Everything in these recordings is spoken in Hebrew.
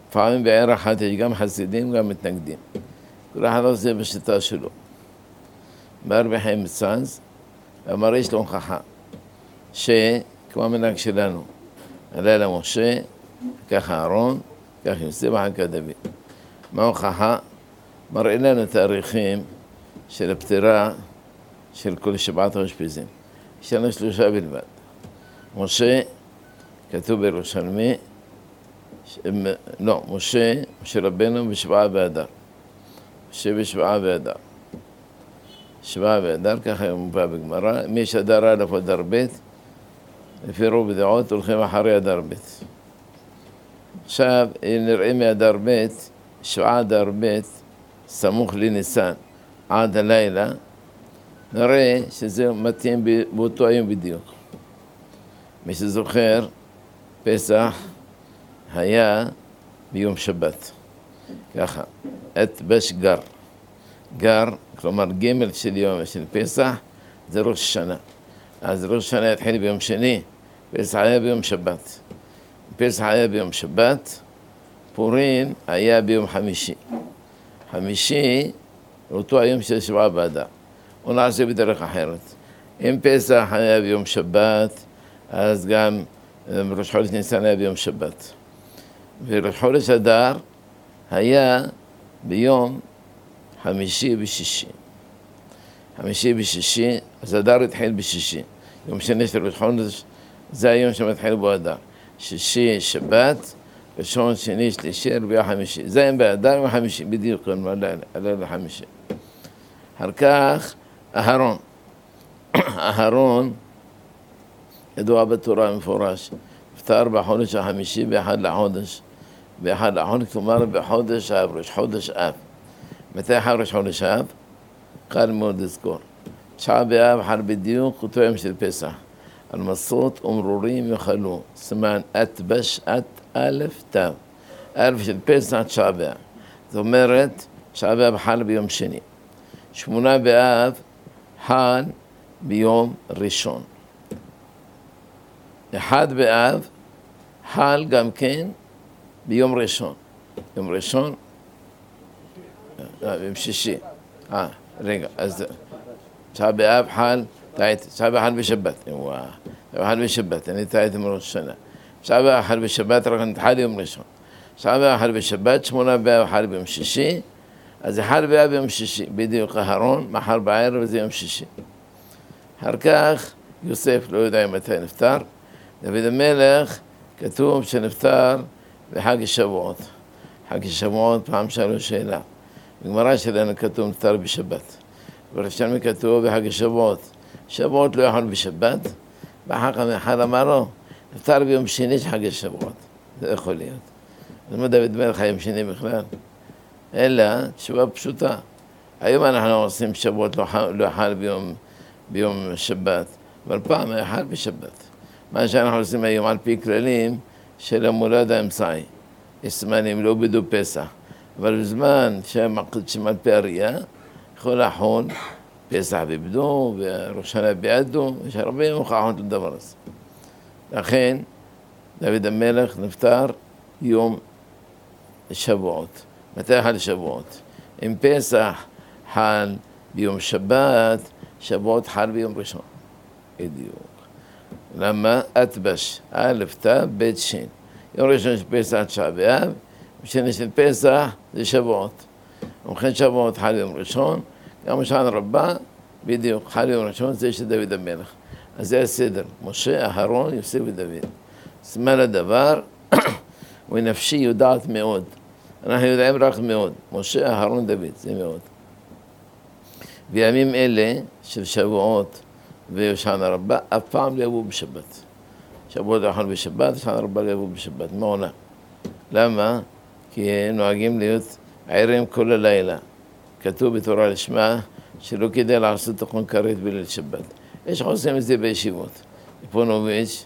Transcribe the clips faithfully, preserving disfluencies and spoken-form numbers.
לפעמים בעיר אחת יש גם חסידים, גם מתנגדים. כל אחד עושה בשיטה שלו. בהרבה חיים מצאז, אמר יש לו הוכחה, שכמו המנהג שלנו, הלילה משה, כך אהרון, כך יוסף, אחר כך דוד. מה ההוכחה? מראה לנו תאריכים של הפטירה של כל שבעת האושפיזין. יש לנו שלושה בלבד. משה, כתוב בירושלמי, ש... לא, משה, משה רבנו בשבעה באדר. משה בשבעה באדר. שבעה באדר, ככה מובא בגמרא. מי יש אדר א' או אדר ב', לפי רוב דעות הולכים אחרי אדר ב'. עכשיו, אם נראה מאדר ב', שבעה אדר ב', סמוך לניסן, עד הלילה, נראה שזה מתאים באותו היום בדיוק. מי שזוכר, פסח היה ביום שבת. ככה, את בש גר. גר, כלומר ג' של יום של פסח, זה ראש השנה. אז ראש השנה התחיל ביום שני, פסח היה ביום שבת. פסח היה ביום שבת, פורים היה ביום חמישי. חמישי, אותו היום של שבעה באדר. הוא נעשה בדרך אחרת. אם פסח היה ביום שבת, אז גם ראש חודש ניסן היה ביום שבת. וראש חודש אדר היה ביום חמישי ושישי. חמישי ושישי, אז אדר התחיל בשישי. יום שני של ראש חודש, זה היום שמתחיל בו אדר. שישי, שבת, ראשון, שני, שלישי, רביעי, חמישי. זה הם באדר וחמישי, בדיוק, הלילה חמישי. אחר כך, אהרון. אהרון, ידוע בתורה מפורש, נפטר בחודש החמישי באחד לחודש. באחד לחודש, כלומר בחודש אב, ראש חודש אב. מתי חל ראש חודש אב? קל מאוד לזכור. תשעה באב חל בדיוק אותו יום של פסח. על מסות ומרורים יאכלו, סימן את בש את א' ת'. ערב של פסח תשעה באב. זאת אומרת, תשעה באב חל ביום שני. שמונה באב חל ביום ראשון. אחד באב חל גם כן ביום ראשון. יום ראשון, ביום שישי. אה, רגע, אז תשעה באב חל, טעית, תשעה באב חל בשבת. וואו, תשעה באב חל בשבת, אני טעית מראש השנה. תשעה באב חל בשבת, רק נתחל יום ראשון. תשעה באב חל בשבת, שמונה באב חל ביום שישי, אז אחד באב ביום שישי, בדיוק אהרון, מחר בערב זה יום שישי. אחר כך, יוסף לא יודע מתי נפטר, דוד המלך כתוב שנפטר בחג השבועות. חג השבועות פעם שאלו שאלה. בגמרא שלנו כתוב נפטר בשבת. בראשון כתוב בחג השבועות. שבועות לא יכול בשבת, ואחר כך אחד אמר לו, נפטר ביום שני של חג השבועות. זה יכול להיות. אז מה דוד המלך היום שני בכלל? אלא תשובה פשוטה. היום אנחנו עושים שבועות לא יכול ביום, ביום שבת, אבל פעם היה חל בשבת. מה שאנחנו עושים היום על פי כללים של המולד האמצעי. יש זמנים לא בדו פסח, אבל בזמן שמקדישים על פי הראייה, יכול לחול פסח בבדו וראש השנה בידו, יש הרבה מוכחות לדבר הזה. לכן דוד המלך נפטר יום שבועות. מתי חל שבועות? אם פסח חל ביום שבת, שבועות חל ביום ראשון. בדיוק. למה? אתבש, א' ת' ב' ש'. יום ראשון של פסח תשעה באב, יום שני של פסח זה שבועות. ובכן שבועות חל יום ראשון, גם שנה רבה, בדיוק, חל יום ראשון, זה של דוד המלך. אז זה הסדר, משה, אהרון, יוסף ודוד. סימן הדבר, ונפשי יודעת מאוד. אנחנו יודעים רק מאוד, משה, אהרון, דוד, זה מאוד. בימים אלה של שבועות ושנה רבה, אף פעם לא יבואו בשבת. שבועות האחרון בשבת, שנה רבה לא יבואו בשבת. מה עונה? למה? כי נוהגים להיות ערים כל הלילה. כתוב בתורה לשמה שלא כדאי לעשות תוכן כרת בליל שבת. יש עושים את זה בישיבות. פונוביץ',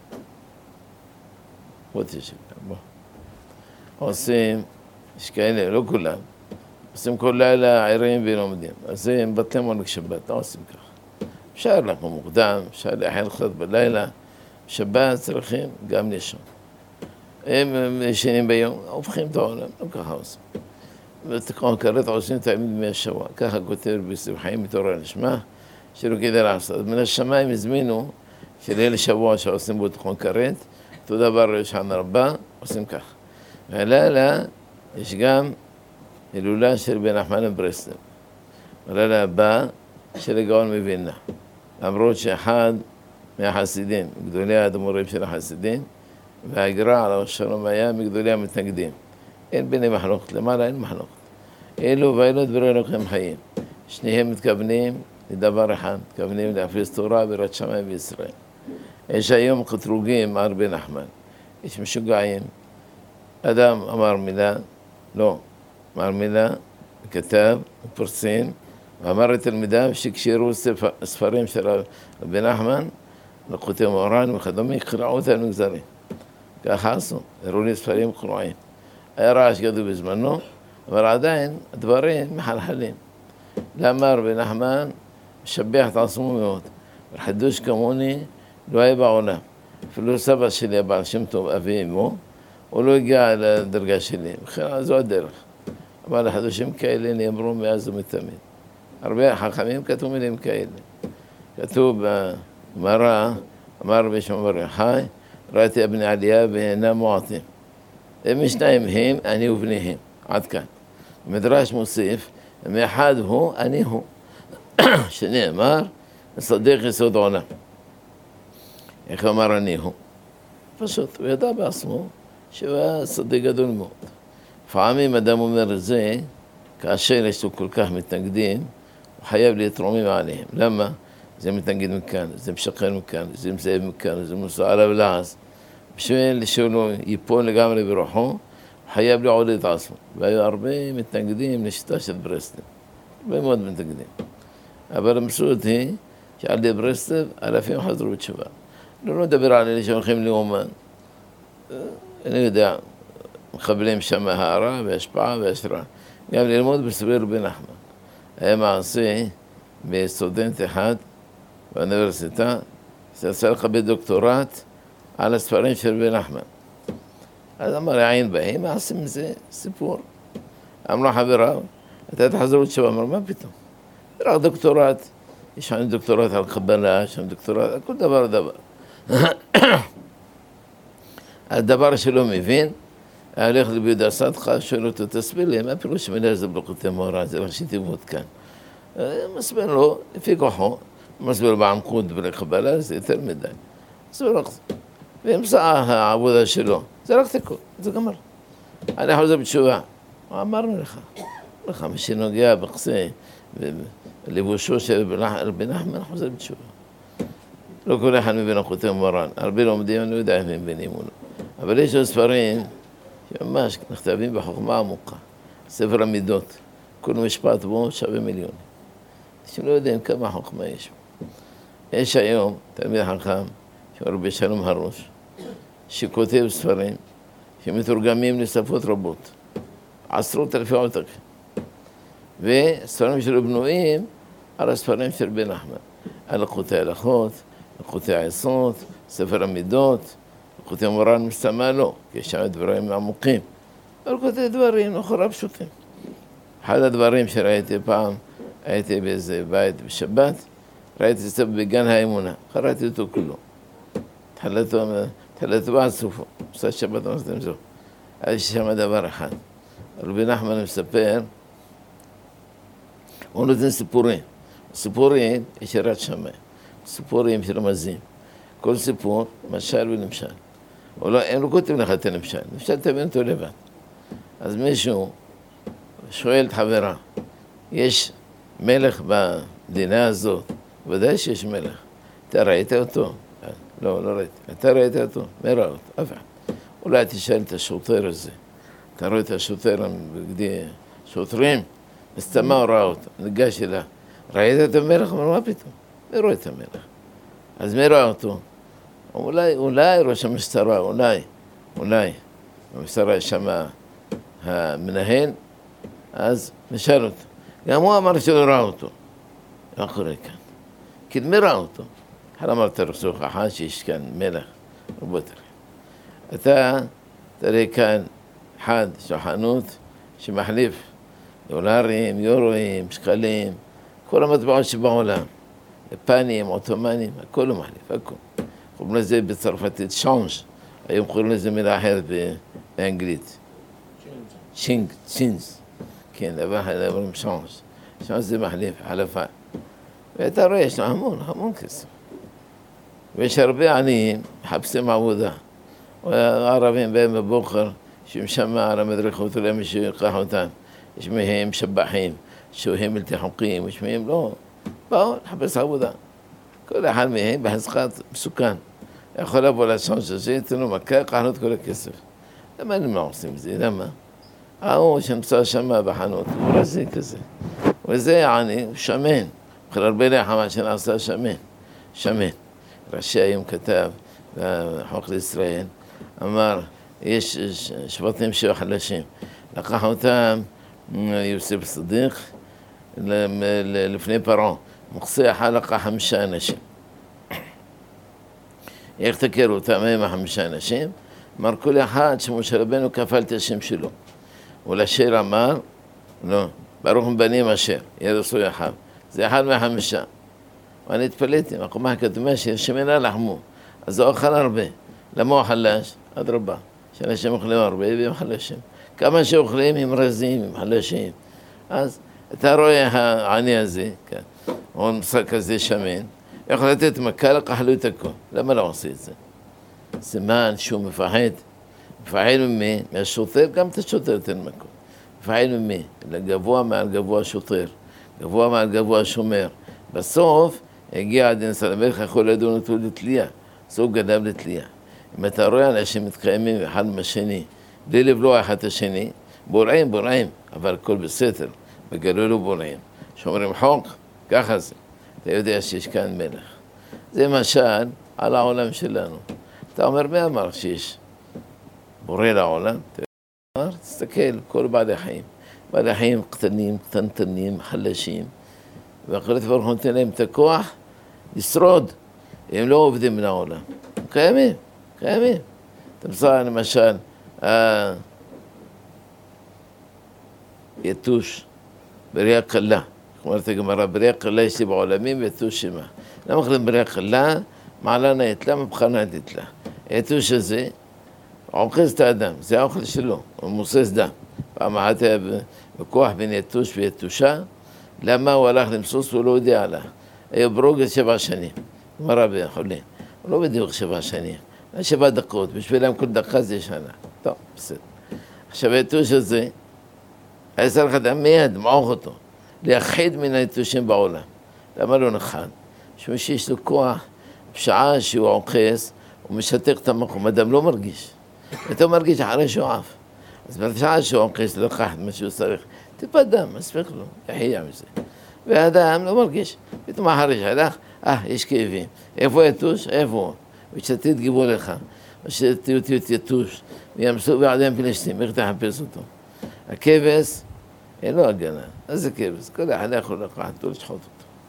בוא תשב, בוא. עושים, יש כאלה, לא כולם. עושים כל לילה ערים ולומדים. אז זה מבטלים עונג שבת, לא עושים ככה. אפשר לקום מוקדם, אפשר לאחר קצת בלילה. שבת צריכים גם לישון. הם ישנים ביום, הופכים את העולם, לא ככה עושים. ותקרון כרת עושים תמיד מי השבוע, ככה כותב בספר חיים מתורה לשמה, שלא כדאי לעשות. מן השמיים הזמינו שליל שבוע שעושים בו תקרון כרת, אותו דבר יש ענה רבה, עושים כך. והלילה יש גם הילולה של בן נחמן מברסלב. הלילה הבא של הגאון מווילנה. למרות שאחד מהחסידים, גדולי האדמו"רים של החסידים, והגר"א עליו השלום היה מגדולי המתנגדים. אין ביני מחלוקת, למעלה אין מחלוקת. אלו ואלו דברי אלוהים חיים. שניהם מתכוונים לדבר אחד, מתכוונים להפיץ תורה ביראת שמיים בישראל. יש היום קטרוגים על בן נחמן. יש משוגעים. אדם אמר מילה, לא, אמר מילה, כתב, פרסם, ואמר לתלמידיו שקשירו ספרים של בן נחמן, לקחותי מורן וכדומה, קרעו אותם מגזרים. ככה עשו, הראו לי ספרים קרועים. היה רעש גדול בזמנו, אבל עדיין הדברים מחלחלים. למה רבי נחמן משבח את עצמו מאוד. חידוש כמוני לא היה בעולם. אפילו סבא שלי, הבעל שם טוב, אבי אמו, הוא לא הגיע לדרגה שלי. בכלל, זו הדרך. אבל החידושים כאלה נאמרו מאז ומתמיד. הרבה חכמים כתבו מילים כאלה. כתוב בגמרא, אמר רבי שמעון בר יוחאי, ראיתי אבני עלייה ואינם מועטים. הם שניים הם, אני ובניהם. עד כאן. המדרש מוסיף, מאחד הוא, אני הוא. שנאמר, מסדק יסוד עולם. איך אמר אני הוא? פשוט, הוא ידע בעצמו שהוא היה סדק גדול מאוד. לפעמים אדם אומר את זה, כאשר יש לו כל כך מתנגדים, הוא חייב להתרומם עליהם. למה? זה מתנגד מכאן, זה משחרר מכאן, זה מזהב מכאן, זה מוסע עליו לעז. בשביל שהוא ייפול לגמרי ברוחו, הוא חייב לעודד את עצמו. והיו הרבה מתנגדים לשיטה של ברסלב. הרבה מאוד מתנגדים. אבל המסורת היא שעל ידי ברסלב אלפים חזרו בתשובה. לא נדבר על אלה שהולכים לאומן. אני יודע, מקבלים שם הערה והשפעה והשראה. גם ללמוד בספרי רבי נחמן. היה מעשה בסטודנט אחד באוניברסיטה, שרצה לקבל דוקטורט על הספרים של רבי נחמן. אז אמר, עין בהם, מה עושים מזה סיפור? אמרו חבריו, אתה תחזרו לתשובה, אמר, מה פתאום? רק דוקטורט, יש לנו דוקטורט על קבלה, יש לנו דוקטורט על כל דבר דבר. הדבר שלא מבין, הולך לביהודה סדחה, שואל אותו, תסביר לי, מה פירוש מילה זה בלוקותי מורה, זה ראשי תיבות כאן. מסביר לו, לפי כוחו, מסביר בעמקות ולקבלה, זה יותר מדי. מסביר לך זה. והמצאה העבודה שלו, זה רק תיקון, זה גמר. אני חוזר בתשובה. אמרנו לך, לך, מי שנוגע בכסה, לבושו של רבי נחמן, חוזר בתשובה. לא כל אחד מבין הכותב מורן. הרבה לומדים, אני לא יודע אם הם מבינים או לא. אבל יש עוד ספרים שממש נכתבים בחוכמה עמוקה. ספר המידות. כל משפט בו שווה מיליון. אנשים לא יודעים כמה חוכמה יש. יש היום תלמיד חכם, שהוא רבי שלום הראש, שכותב ספרים שמתורגמים לשפות רבות. עשרות אלפי עותקים. וספרים שלו בנויים על הספרים של בן נחמן. על לקוטי הלכות, לקוטי היסוד, ספר המידות, לקוטי מורן מסתמה לו, כי יש שם דברים עמוקים. אבל לקוטי דברים לכאורה פשוטים. אחד הדברים שראיתי פעם, הייתי באיזה בית בשבת, ראיתי ספר בגן האמונה, קראתי אותו כולו. תחילתו עד סופו, עושה שבת אמרתם זו. יש שם דבר אחד. רבי נחמן מספר, הוא נותן סיפורים. סיפורים יש יראת שמיים, סיפורים של רמזים. כל סיפור, משל ונמשל. הם לא כותבים לך את הנמשל, נמשל תבין אותו לבד. אז מישהו שואל את חברה, יש מלך במדינה הזאת? ודאי שיש מלך. אתה ראית אותו? לא, לא ראיתי. אתה ראית אותו? מי ראה אותו? אף אחד. אולי תשאל את השוטר הזה. אתה רואה את השוטר בגדי שוטרים? מסתמה הוא ראה אותו, ניגש אליה. ראית את המלך? אמר, מה פתאום? מי רואה את המלך? אז מי ראה אותו? אולי, אולי ראש המשטרה, אולי, אולי. המשטרה שם המנהל, אז נשאל אותו. גם הוא אמר שלא ראה אותו. מה קורה כאן? כי מי ראה אותו? אחד אמר, תרצו הוכחה שיש כאן מלך. רבותיי, אתה תראה כאן אחד שחנות שמחליף דולרים, יורואים, שקלים, כל המטבעות שבעולם, יפנים, עות'מאנים, הכל הוא מחליף, הכל. קוראים לזה בצרפתית שאנג', היום קוראים לזה מילה אחרת באנגלית. צ'ינג, צ'ינס, כן, דבר אומרים שאנג', שאנג' זה מחליף, חלפה. ואתה רואה, יש לו המון, המון כסף. ויש הרבה עניים, מחפשים עבודה. הערבים באים בבוקר, שמשם על המדרכות, אולי מישהו יקח אותם. יש מהם שבחים, שוהים בלתי חוקיים, יש מהם לא. באו לחפש עבודה. כל אחד מהם בהסחת מסוכן. יכול לבוא לשאנג' הזה, ייתן לו מכה, יקח לו את כל הכסף. למה הם לא עושים את זה? למה? ההוא שנמצא שם בחנות, הוא רזי כזה. וזה יעני, הוא שמן. בכל הרבה לחמה שנעשה שמן. שמן. ראשי היום כתב, בחוק לישראל, אמר, יש שבטים שהיו חלשים. לקח אותם יוסף צדיק לפני פרעה. מוכסי אחד לקח חמישה אנשים. איך תכירו אותם הם החמישה אנשים? אמר כל אחד שמשה רבנו כפל את השם שלו. ולשיר אמר, לא, ברוך מבנים אשר, ירסו יחב. זה אחד מהחמישה. ואני התפלאתי, מקומה הכתומה ששמנה לחמו. אז הוא אוכל הרבה. למה הוא חלש? עד רבה. שאנשים אוכלים הרבה והם חלשים. כמה שאוכלים הם רזים, הם חלשים. אז אתה רואה העני הזה, כן, הוא משחק כזה שמן, יכול לתת מכה, לקח לו את הכל. למה לא עושה את זה? סימן שהוא מפחד. מפחד ממי? מהשוטר, גם את השוטר תן מקום. מפחד ממי? לגבוה מעל גבוה שוטר, גבוה מעל גבוה שומר. בסוף הגיע עד נסל המלך, יכול לדון אותו לתלייה. זו גנב לתלייה. אם אתה רואה אנשים מתקיימים אחד מהשני, בלי לבלוע אחד את השני, בורעים, בורעים, אבל הכל בסתר, בגלוי לא בורעים. שאומרים חוק, ככה זה. אתה יודע שיש כאן מלך. זה משל על העולם שלנו. אתה אומר, מי אמר שיש בורא לעולם? אתה אומר, תסתכל, כל בעלי חיים. בעלי חיים קטנים, קטנטנים, חלשים, והקדוש ברוך הוא נותן להם את הכוח לשרוד. הם לא עובדים מן העולם. הם קיימים, קיימים. תמצא למשל, יתוש, בריאה קלה. אומרת הגמרא, בריאה קלה יש לי בעולמים ויתוש שמה. למה אוכלים בריאה קלה? מעלה נאית לה, מבחנה נאית לה. היתוש הזה עוקז את האדם, זה האוכל שלו, הוא מוסס דם. פעם אחת היה בכוח בין יתוש ויתושה, למה הוא הלך למסוס והוא לא יודע עליו. היה ברוגז שבע שנים, גמרא בחולין. הוא לא בדיוק שבע שנים, היה שבע דקות, בשבילם כל דקה זה שנה. טוב, בסדר. עכשיו היתוש הזה, היה צריך אדם מיד, מעוך אותו, להכחיד מן היתושים בעולם. למה לא נחד? משום שיש לו כוח, בשעה שהוא עוקס, הוא משתק את המקום, אדם לא מרגיש. אתה מרגיש אחרי שהוא עף. אז בשעה שהוא עוקס, לקח מה שהוא צריך, טיפה דם, מספיק לו, יחיה מזה. והאדם לא מרגיש, פתאום אחרי שהלך, אה, יש כאבים. איפה יתוש? איפה הוא? ושתית גיבו לך, ושתיות יתוש, וימסו בעדיהם פלשתים, איך תחפש אותו? הכבש, אין לו הגנה, אז זה כבש, כל אחד יכול לקחת אותו, לשחוט אותו.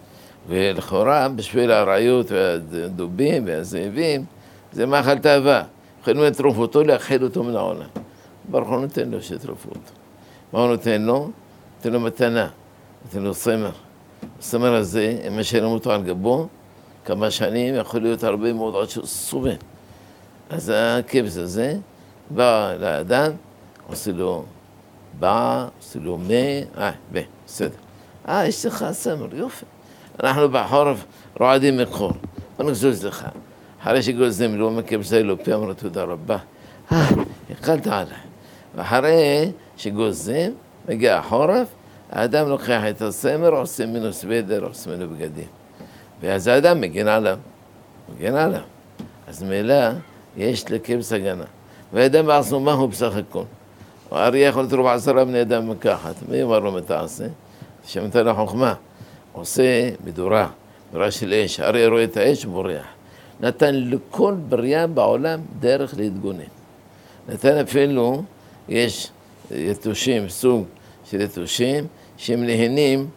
ולכאורה, בשביל הרעיות והדובים והזאבים, זה מאכל תאווה. יכולים לטרוף אותו, להכחיד אותו מן העולם. ברוך הוא נותן לו שטרפו אותו. מה הוא נותן לו? נותן לו מתנה, נותן לו סמר. הסמר הזה, אם משלם אותו על גבו, כמה שנים, יכול להיות הרבה מאוד עד שהוא סובל. אז הכבש הזה בא לאדם, עושה לו בא, עושה לו מה, אה, ב, בסדר. אה, יש לך סמר, יופי. אנחנו בחורף רועדים מחור, בוא נגזוז לך. אחרי שגוזים לו מכבש לו פה, אמרו תודה רבה. אה, הקלת עליי. ואחרי שגוזים, מגיע החורף, האדם לוקח את הסמר, עושה ממנו סוודר, עושה ממנו בגדים. ואז האדם מגן עליו, מגן עליו. אז מילה, יש לכבש הגנה. והאדם בעצמו מה הוא בסך הכל? האריה יכול לתרוב עשרה בני אדם מקחת. מי אומר לו מתעשה? שמתה לחוכמה. עושה מדורה, מדורה של אש. האריה רואה את האש ובורח. נתן לכל בריאה בעולם דרך להתגונן. נתן אפילו, יש יתושים, סוג של יתושים, שהם נהנים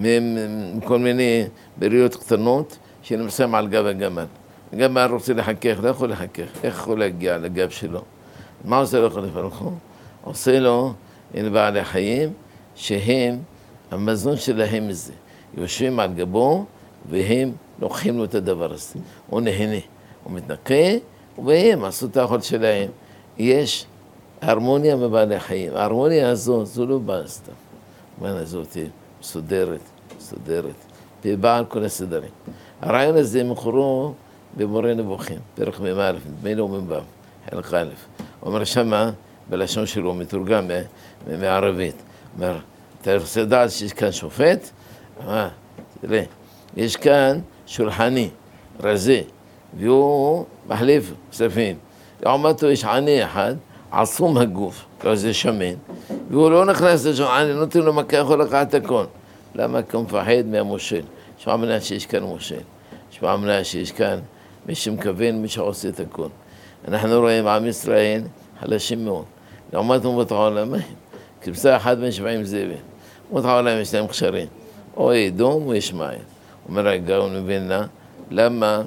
מכל מיני בריות קטנות, שנמצאים על גב הגמל. הגמל רוצה לחכך, לא יכול לחכך. איך יכול להגיע לגב שלו? מה עושה לו הקדוש ברוך הוא? עושה לו אל בעלי חיים שהם, המזון שלהם זה. יושבים על גבו והם לוקחים לו את הדבר הזה. הוא נהנה, הוא מתנקה, והם עשו את האכול שלהם. יש הרמוניה בבעלי חיים. ההרמוניה הזו, זו לא באה סתם. המנה הזאת מסודרת, מסודרת. ובאה על כל הסדרים. הרעיון הזה מקורו במורה נבוכים, פרק מ"א, נדמה לי ומ"ו, חלק א'. אומר שמה, בלשון שלו, מתורגם מערבית. אומר, אתה רוצה לדעת שיש כאן שופט? מה? תראה, יש כאן שולחני, רזה, והוא מחליף כספים. לעומתו יש עני אחד, עצום הגוף, כזה שמן, והוא לא נכנס לשולחני, נותן לו מכה, יכול לקחת את הכל. למה? כי הוא מפחד מהמושל. יש מאמנה שיש כאן מושל. יש מאמנה שיש כאן מי שמכוון, מי שעושה את הכל. אנחנו רואים עם ישראל חלשים מאוד. לעומת אומות העולם, כבשה אחת בין שבעים זאבים. אומות העולם יש להם קשרים. או אדום או ישמעאל. אומר הגאון מווילנה, למה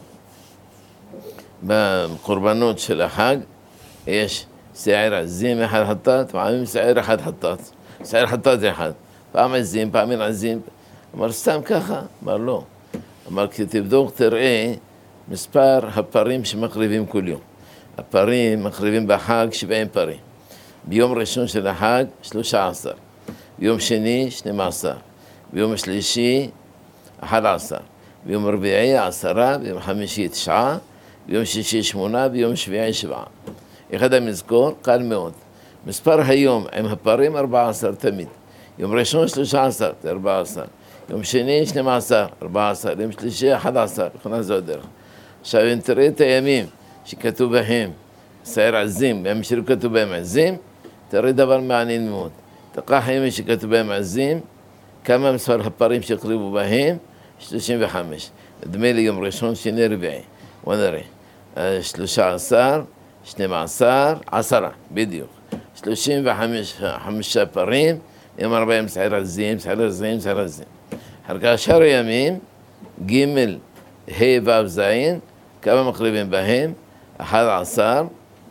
בקורבנות של החג יש שעיר עזים אחד חטאת, פעמים שעיר אחד חטאת. שעיר חטאת זה אחד. פעם עזים, פעמים עזים. אמר סתם ככה? אמר לא. אמר כשתבדוק תראה מספר הפרים שמקריבים כל יום. הפרים מקריבים בחג שבעים פרים. ביום ראשון של החג שלושה עשר. ביום שני שנים עשר. ביום שלישי אחד עשר. ביום רביעי עשרה. ביום חמישי תשעה. ביום שישי שמונה. ביום שביעי שבעה. אחד המזכור קל מאוד. מספר היום עם הפרים ארבע עשר תמיד. יום ראשון שלושה עשר, זה ארבע עשר. יום שני שנים עשר, ארבע עשר. יום שלישי אחד עשר, נכנס זו הדרך. עכשיו, אם תראה את הימים שכתוב בהם שעיר עזים, ימים שלא כתוב בהם עזים, תראה דבר מעניין מאוד. תקח הימים שכתוב בהם עזים, כמה מספר הפרים שהקריבו בהם? שלושים וחמש. נדמה לי יום ראשון, שני, רביעי. בוא נראה. שלושה עשר, שנים עשר, עשרה, בדיוק. שלושים וחמישה פרים, יום ארבעים שעיר עזים, שעיר עזים, שעיר עזים. אחר כך שאר הימים, ג' ה' ו' ז', כמה מקריבים בהם? אחד עשר,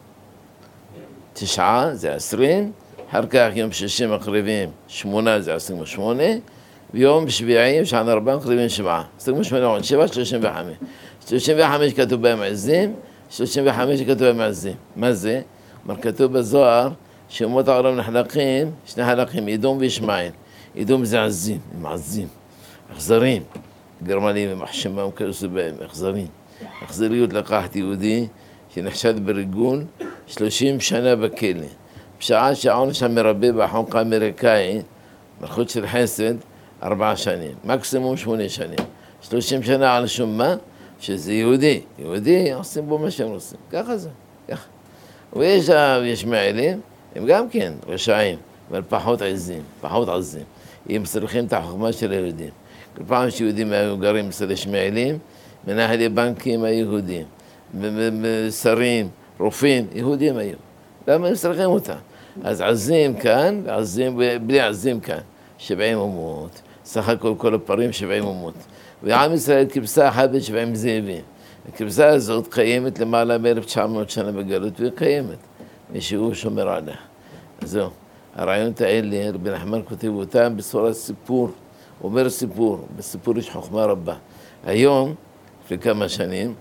תשעה, זה עשרים, אחר כך יום שישי מקריבים שמונה, זה עשרים ושמונה, ויום שביעי, שעה ארבע, מקריבים שבעה. עשרים ושמונה עוד שבע, שלושים וחמש. שלושים וחמש כתוב בהם עזים, שלושים וחמש כתוב בהם עזים. מה זה? אומר, כתוב בזוהר, שאומות העולם נחלקים, שני חלקים, אדום וישמעאל. אדום זה עזים, הם עזים, אכזרים. גרמנים הם מחשמה וכרסו בהם, אכזרים. אכזריות לקחת יהודי שנחשד בריגול שלושים שנה בכלא. בשעה שהעונש המרבי בחוק האמריקאי, מלכות של חסד, ארבע שנים, מקסימום שמונה שנים. שלושים שנה על שום מה? שזה יהודי. יהודי עושים בו מה שהם עושים. ככה זה, ככה. ויש הישמעאלים, הם גם כן רשעים, אבל פחות עזים, פחות עזים. הם צריכים את החוכמה של היהודים. כל פעם שיהודים היו גרים אצל ישמעאלים, מנהלי בנקים היהודים, שרים, רופאים, יהודים היו. למה הם צריכים אותם? אז עזים כאן, עזים, בלי עזים כאן, שבעים אומות. סך הכל כל הפרים שבעים אומות. ועם ישראל כבשה אחת בין שבעים זאבים. הכבשה הזאת קיימת למעלה מ-אלף תשע מאות שנה בגלות, והיא קיימת. מישהו שומר עליה. אז זהו. הרעיונות האלה, רבי נחמן כותב אותם בצורת סיפור. הוא אומר סיפור, בסיפור יש חוכמה רבה. היום, לפני כמה שנים,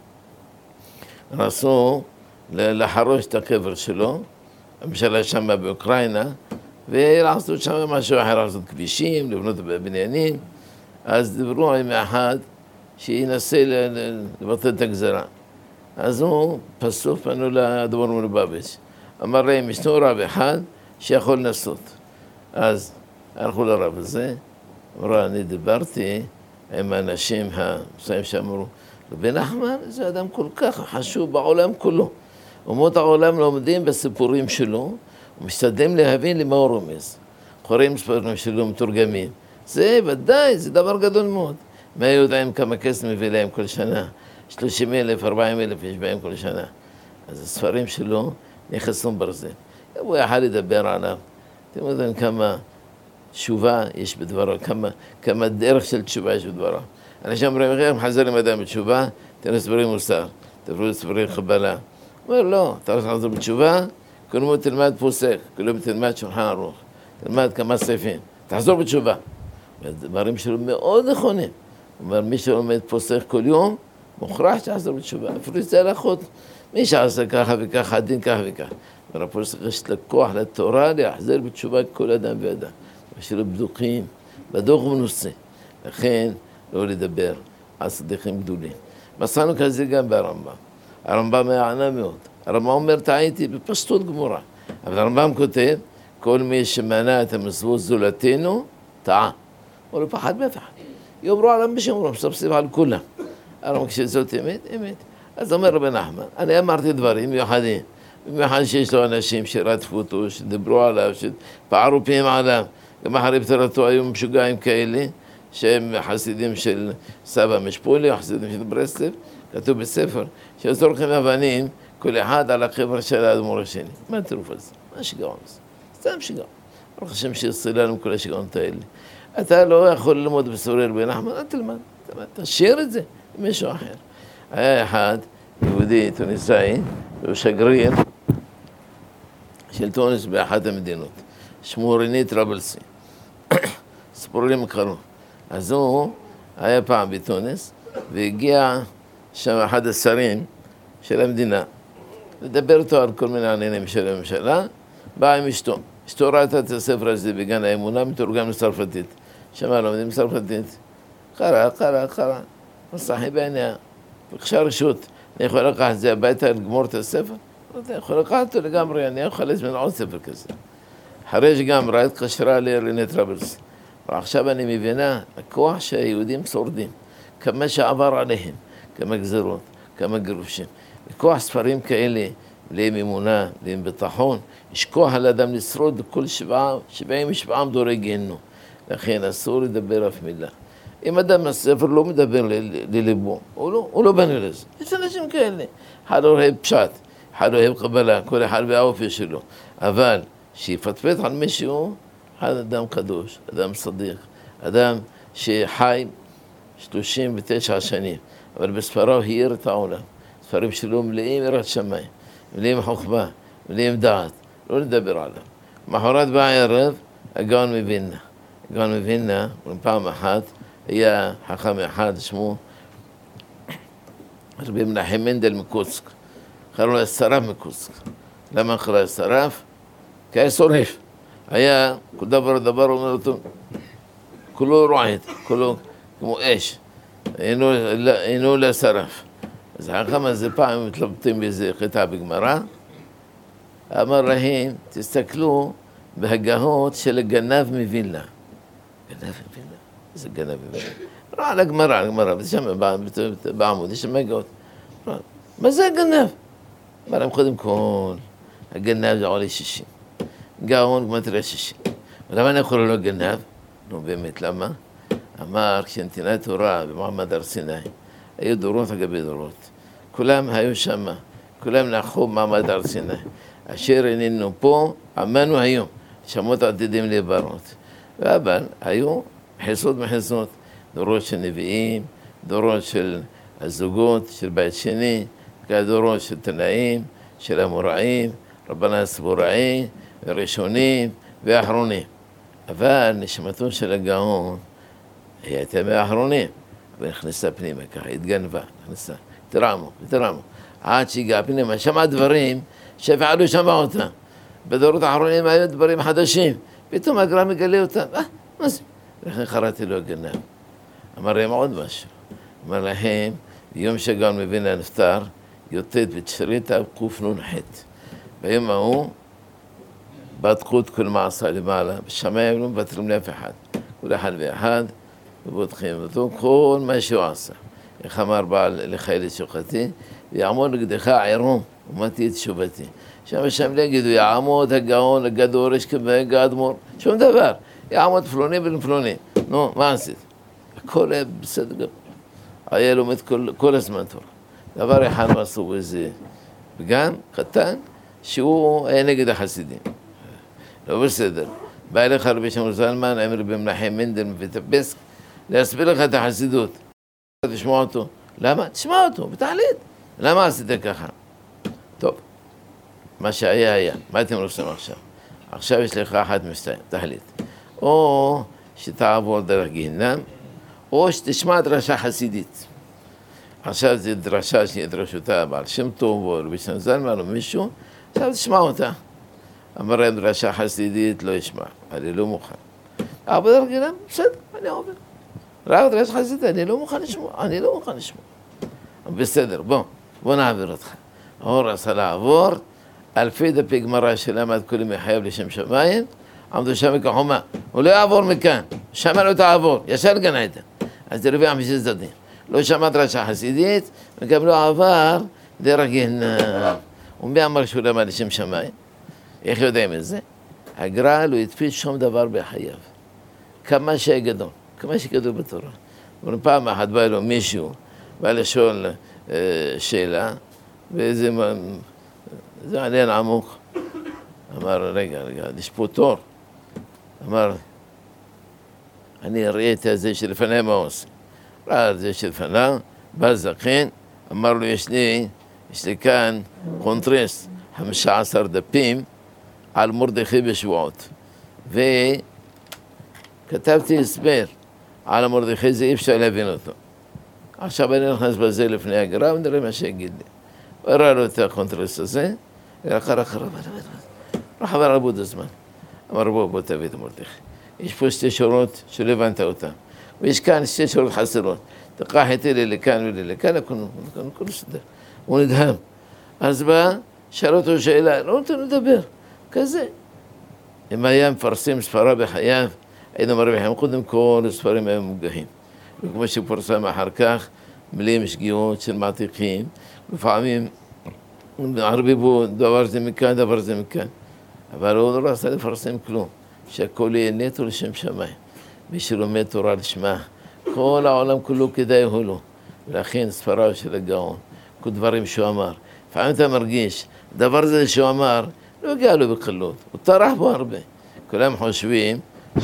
רצו לחרוש את הקבר שלו, הממשלה שם באוקראינה, ולעשות שם משהו אחר, לעשות כבישים, לבנות בניינים. אז דיברו עם אחד שינסה לבטל את הגזרה. אז הוא פסוף פנו לדבר מלובביץ'. אמר להם, ישנו רב אחד שיכול לנסות. אז הלכו לרב הזה, אמרו, אני דיברתי עם האנשים המסוים שאמרו, רבי נחמן זה אדם כל כך חשוב בעולם כולו. אומות העולם לומדים בסיפורים שלו, ומשתדלים להבין למה הוא רומז. קוראים סיפורים שלו מתורגמים. זה ודאי, זה דבר גדול מאוד. מה יודעים כמה כסף מביא להם כל שנה? שלושים אלף, ארבעים אלף יש בהם כל שנה. אז הספרים שלו נכנסו ברזל. הוא יכול לדבר עליו. אתם יודעים כמה תשובה יש בדברו, כמה, כמה דרך של תשובה יש בדברו. אנשים אומרים, איך מחזר עם אדם בתשובה? תראו ספרים מוסר, תראו ספרים חבלה. הוא אומר, לא, אתה רוצה לחזור בתשובה? כל יום תלמד פוסק, כל יום תלמד שולחן ערוך, תלמד כמה סעיפים, תחזור בתשובה. דברים שלו מאוד נכונים. הוא אומר, מי שלומד פוסק כל יום, מוכרח שתחזור בתשובה. אפילו זה הלכות. מי שעשה ככה וככה, הדין ככה וככה. והפוסק יש לכוח לתורה להחזר בתשובה כל אדם ואדם. ושלו בדוקים, בדוח ומנוסה. לכן, לא לדבר על צדיקים גדולים. מצאנו כזה גם ברמב"ם. הרמב"ם היה ענה מאוד. הרמב"ם אומר, טעיתי בפשטות גמורה. אבל הרמב"ם כותב, כל מי שמנע את המצוות זולתנו, טעה. הוא לא פחד מאף אחד. יאמרו עליהם בשמרם, ספסף על כולם. הרמב"ם כשזאת אמת, אמת. אז אומר רבי נחמן, אני אמרתי דברים מיוחדים. במיוחד שיש לו אנשים שרדפו אותו, שדיברו עליו, שפערו פיהם עליו. גם אחרי פטרתו היו משוגעים כאלה, שהם חסידים של סבא משפולי, או חסידים של ברסלב, כתוב בספר, שזורקים אבנים, כל אחד על הקבר של האדמו"ר השני. מה הטירוף הזה? מה השיגעון הזה? סתם שיגעון. ברוך השם שיעשה לנו כל השיגעונות האלה. אתה לא יכול ללמוד בספרי רבי נחמן, אל תלמד, תשאיר את זה למישהו אחר. היה אחד, יהודי טוניסאי, הוא שגריר של טוניס באחת המדינות, שמו ריני טראבלסי. סיפורים קרו. אז הוא היה פעם בטוניס, והגיע שם אחד השרים של המדינה, לדבר איתו על כל מיני עניינים של הממשלה, בא עם אשתו. אשתו ראתה את הספר הזה בגן האמונה, מתורגם לצרפתית. שמע, לומדים צרפתית. קרא, קרא, קרא. מסחי בעיניה. בבקשה רשות, אני יכול לקחת את זה הביתה לגמור את הספר? אתה יכול לקחת אותו לגמרי, אני יכול להזמין עוד ספר כזה. אחרי שגמרה, התקשרה לריני טראבלסי. ועכשיו אני מבינה, הכוח שהיהודים שורדים, כמה שעבר עליהם, כמה גזרות, כמה גירושים. בכוח ספרים כאלה, מלאים אמונה, מלאים ביטחון, יש כוח על אדם לשרוד בכל שבעה, שבעים ושבעה דורי גיהנום. לכן אסור לדבר אף מילה. אם אדם הספר לא מדבר לליבו, הוא לא, הוא לא בנה לזה. יש אנשים כאלה. אחד אוהב פשט, אחד אוהב קבלה, כל אחד והאופי שלו. אבל שיפטפט על מישהו, אחד אדם קדוש, אדם צדיק, אדם שחי שלושים ותשע שנים, אבל בספריו האיר את העולם. ספרים שלו מלאים יראת שמיים, מלאים חוכמה, מלאים דעת, לא לדבר עליו. מחרת בערב, הגאון מווילנה. הגאון מווילנה, פעם אחת, היה חכם אחד, שמו רבי מנחם מנדל מקוצק. קראו לו השרף מקוצק. למה קרא השרף? כי היה שורף. היה, כל דבר דבר אומר אותו, כולו רועד, כולו כמו אש. אינו לשרף. אז החכם הזה פעם מתלבטים באיזה קטע בגמרא, אמר להם, תסתכלו בהגהות של הגנב מווילנה. גנב מווילנה? איזה גנב מווילנה? ראה על הגמרא, הגמרא, בעמוד, יש שם הגהות. מה זה הגנב? אמר להם קודם כל, הגנב זה עולה שישים. גאון גמטריה שישים. ולמה אני יכול לו גנב? נו באמת, למה? אמר, כשנתינה תורה במעמד הר סיני, היו דורות אגבי דורות. כולם היו שמה, כולם נחו במעמד הר סיני. אשר איננו פה, עמנו היום, שמות עתידים להיברות. אבל היו חיסות מחיסות, דורות של נביאים, דורות של הזוגות, של בית שני, דורות של תנאים, של אמוראים, רבנה הסבוראי, ראשונים ואחרונים. אבל נשמתו של הגאון היא הייתה מהאחרונים, ונכנסה פנימה ככה, התגנבה, נכנסה, תרעמו, תרעמו. עד שהגיעה פנימה, שמעה דברים שאף לא שמע אותם. בדורות האחרונים היו דברים חדשים, פתאום הגר"א מגלה אותם. אה, מה זה? לכן קראתי לו הגנב. אמר להם עוד משהו. אמר להם, ביום שהגאון מווילנה נפטר, י"ט בתשרי תקנ"ח. ביום ההוא, בדקו את כל מעשה למעלה, בשמיים לא מוותרים לאף אחד. כל אחד ואחד, ובודקים אותו, כל מה שהוא עשה. איך אמר בעל לחיילת שוחתי, ויעמוד נגדך עירום, ומתי את תשובתי. שם שם לא יגידו, יעמוד הגאון הגדול, יש כבהגה אדמו"ר, שום דבר. יעמוד פלוני בן פלוני. נו, מה עשית? הכל היה בסדר גם. היה לומד כל, כל הזמן תורה. דבר אחד עשו איזה פגם קטן, שהוא היה נגד החסידים. לא בסדר. בא אליך רבי שמעון זלמן, עם רבי מנחם מנדל מוויטבסק, להסביר לך את החסידות. תשמע אותו. למה? תשמע אותו, בתעלית. למה עשית ככה? טוב. מה שהיה היה, מה אתם רוצים עכשיו? עכשיו יש לך אחת משתיים, תחליט. או שתעבור דרך גיהנם, או שתשמע דרשה חסידית. עכשיו זו דרשה שידרש אותה בעל שם טוב או רבי שמעון זלמן או מישהו, עכשיו תשמע אותה. אמר להם דרשה חסידית לא ישמע, אני לא מוכן. אבל דרך גיהנם, בסדר, אני עובר. רק דרשה חסידית, אני לא מוכן לשמוע, אני לא מוכן לשמוע. בסדר, בוא, בוא נעביר אותך. האור עשה לעבור, אלפי דפי גמרא שלמד כל ימי חייו לשם שמיים, עמדו שם כחומה. הוא לא יעבור מכאן, שמה לא תעבור, ישר גן עדן. אז זה רביע משל צדדים. לא שמע דרשה חסידית, וגם לא עבר דרך גיהנם. ומי אמר שהוא למד לשם שמיים? איך יודעים את זה? הגר"א לא התפיס שום דבר בחייו. כמה שגדול, כמה שגדול בתורה. אבל פעם אחת בא לו מישהו, בא לשאול אה, שאלה, ואיזה, זה עניין עמוק. אמר, רגע, רגע, יש פה תור. אמר, אני אראה את זה שלפני מה עושה. ראה את זה שלפניו, בא זקן, אמר לו, יש לי, יש לי כאן קונטרס, חמישה עשר דפים, על מרדכי בשבועות. וכתבתי הסבר על מרדכי, זה אי אפשר להבין אותו. עכשיו אני נכנס בזה לפני הגר"א, ונראה מה שיגיד לי. הוא הראה לו את הקונטרס הזה, ואחר אחר, רחב על עבוד הזמן. אמר בוא, בוא תביא את מרדכי. יש פה שתי שורות שלא הבנת אותן. ויש כאן שתי שורות חסרות. תקח את אלה לכאן ולכאן, הכל מסודר. הוא נדהם. אז בא, שאל אותו שאלה, לא נותן לדבר. כזה. אם היה מפרסם ספרה בחייו, היינו מרוויחים קודם כל, הספרים היו מוגהים. וכמו שפורסם אחר כך, מלאים שגיאות של מעתיקים, לפעמים ערבבו דבר זה מכאן, דבר זה מכאן. אבל הוא לא רצה לפרסם כלום, שהכל יהיה נטו לשם שמיים. מי שלומד תורה לשמה, כל העולם כולו כדאי הוא לו. ולכן ספריו של הגאון, כל דברים שהוא אמר. לפעמים אתה מרגיש, דבר זה שהוא אמר, לא הגיע לו בקלות, הוא טרח בו הרבה. כולם חושבים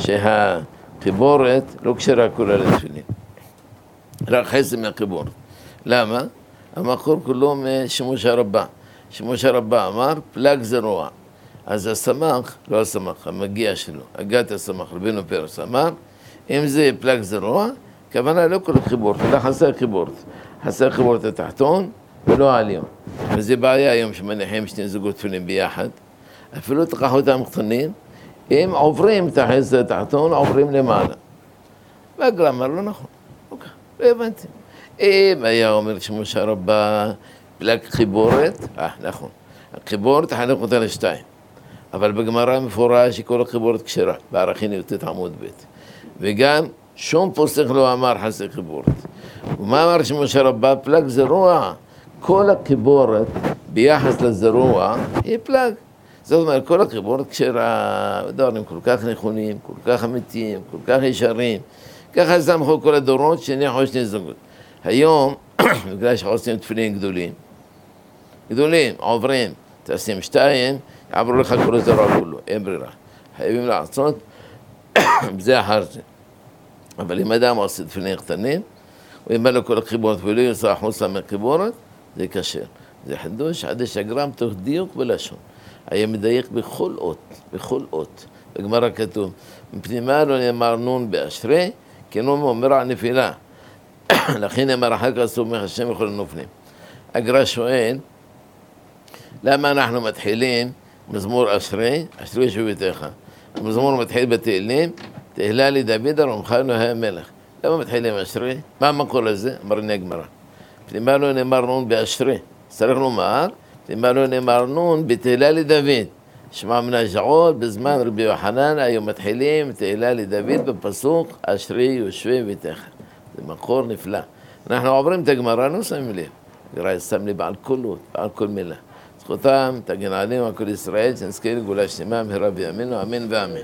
שהחיבורת לא קשרה כולה לתפילין. רק חצי מהחיבורת. למה? המקור כולו משימוש הרבה. שימוש הרבה אמר, פלג זרוע. אז הסמך, לא הסמך, המגיע שלו, הגת הסמך, רבינו פרס אמר, אם זה פלג זרוע, כוונה לא כל חיבורת, אלא חסר חיבורת. חסר חיבורת התחתון ולא העליון. וזה בעיה היום שמניחים שני זוגות תפילין ביחד. אפילו תקחו אותם קטנים, הם עוברים את החסר התחתון, עוברים למעלה. והגר"א אמר לא נכון, אוקיי, לא הבנתי. אם היה אומר שימוש הרבה, פלג חיבורת, אה, נכון. החיבורת תחלק אותה לשתיים. אבל בגמרא מפורש שכל החיבורת כשרה, בערכין י"ט עמוד ב'. וגם שום פוסק לא אמר חסר חיבורת. ומה אמר שימוש הרבה? פלג זרוע. כל החיבורת ביחס לזרוע היא פלג. זאת אומרת, כל החיבורת כשרה, דברים כל כך נכונים, כל כך אמיתיים, כל כך ישרים. ככה סמכו כל הדורות שניחו שני זוגות. היום, בגלל שעושים תפילין גדולים, גדולים, עוברים, תשים שתיים, יעברו לך כל הזרוע כולו, אין ברירה. חייבים לעשות בזה אחר זה. אבל אם אדם עושה תפילין קטנים, הוא ימלא כל החיבורת ולא יוצא החוצה מהחיבורת, זה כשר. זה חידוש, חדש הגר"א תוך דיוק בלשון. היה מדייק בכל אות, בכל אות. בגמרא כתוב, מפנימה לא נאמר נון באשרי, כי נון אומר על נפילה. לכן נאמר אחר כך אסור מחשם וכל הנופלים. הגר"א שואל, למה אנחנו מתחילים מזמור אשרי, אשרי שביתך. המזמור מתחיל בתהילים, תהילה לדוד ארומך נוהי המלך. למה מתחילים אשרי? מה המקור לזה? אמרני הגמרא. פנימה לא נאמר נון באשרי. צריך לומר, פנימה לא נאמר נון בתהילה לדוד. שמע מן השעות, בזמן רבי יוחנן היו מתחילים תהילה לדוד בפסוק אשרי יושבי ביתך. זה מקור נפלא. אנחנו עוברים את הגמרא, לא שמים לב. הגמרא שם לב על כל אות, על כל מילה. זכותם, תגן עלינו על כל ישראל, שנזכה לגאולה שלמה, מהרה בימינו, אמן ואמן.